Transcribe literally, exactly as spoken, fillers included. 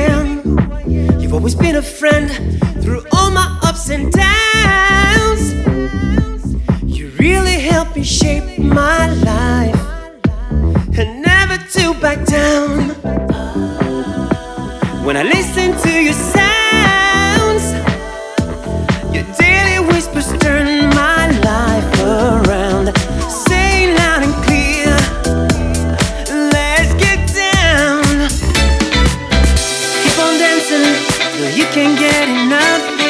am. You've always been a friend through all my ups and downs. You really helped me shape my life, and never to back down. When I listen to your sounds, your daily whispers turn my life around. Say loud and clear, let's get down. Keep on dancing till you can't get enough.